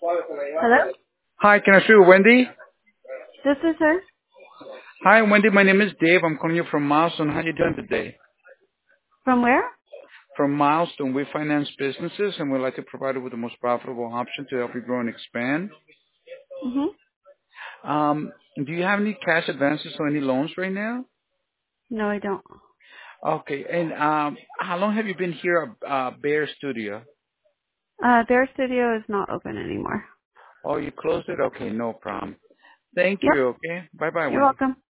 Hello? Hi, can I speak with Wendy? This is her. Hi, Wendy. My name is Dave. I'm calling you from Milestone. How are you doing today? From where? From Milestone, we finance businesses, and we'd like to provide you with the most profitable option to help you grow and expand. Hmm. Do you have any cash advances or any loans right now? No, I don't. Okay. And how long have you been here at Bear Studio? Their studio is not open anymore. Oh, you closed it? Okay, no problem. Thank Yep. you. Okay. Bye-bye, You're Wendy. welcome.